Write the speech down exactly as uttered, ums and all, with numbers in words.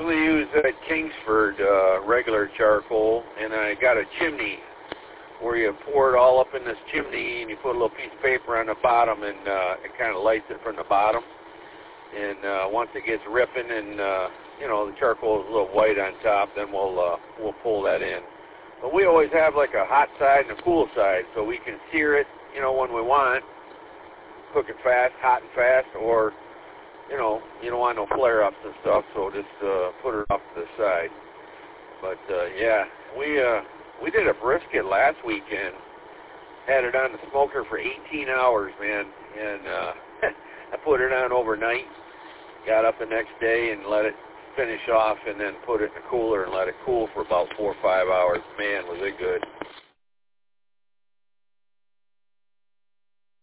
usually use at Kingsford uh, regular charcoal, and I got a chimney where you pour it all up in this chimney, and you put a little piece of paper on the bottom, and uh, it kind of lights it from the bottom. And uh, once it gets ripping, and uh, you know the charcoal is a little white on top, then we'll uh, we'll pull that in. But we always have like a hot side and a cool side, so we can sear it, you know, when we want, cook it fast, hot and fast, or you know, you don't want no flare-ups and stuff, so just uh, put it off to the side. But uh, yeah, we uh, we did a brisket last weekend. Had it on the smoker for eighteen hours, man, and uh, I put it on overnight. Got up the next day and let it finish off, and then put it in the cooler and let it cool for about four or five hours. Man, was it good.